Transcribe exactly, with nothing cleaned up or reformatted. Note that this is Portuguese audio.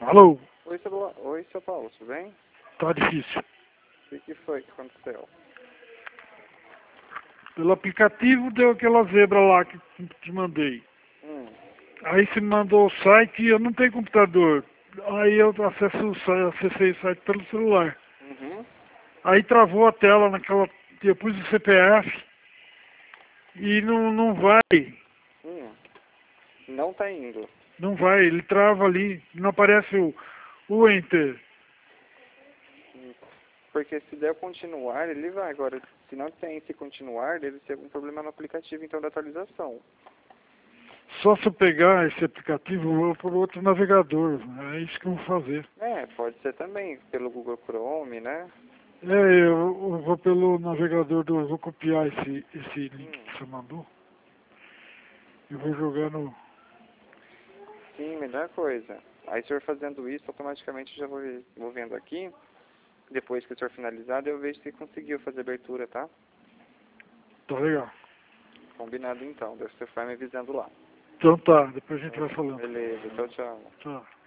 Alô? Oi, seu, Bo- Oi, seu Paulo, tudo bem? Tá difícil. O que, que foi que aconteceu? Pelo aplicativo deu aquela zebra lá que te mandei. Hum, Aí você me mandou o site e eu não tenho computador. Aí eu acesso o site, acessei o site pelo celular. uhum, Aí travou a tela naquela. Eu pus o C P F e não, não vai. hum, não tá indo. Não vai, ele trava ali. Não aparece o, o Enter. Hum, Porque se der continuar, ele vai. Agora, se não tem esse continuar, deve ser algum problema no aplicativo, então, da atualização. Só se eu pegar esse aplicativo eu vou por outro navegador. É isso que eu vou fazer. É, pode ser também pelo Google Chrome, né? É, eu, eu vou pelo navegador do. Eu vou copiar esse, esse link Hum, que você mandou. E vou jogar no. sim, melhor coisa. Aí, o senhor fazendo isso, automaticamente eu já vou, vou vendo aqui. Depois que o senhor finalizar, eu vejo se conseguiu fazer a abertura, tá? Tá legal. Combinado, então. Daí você vai me avisando lá. Então tá, depois a gente vai falando. Beleza, tchau, tchau. Tá.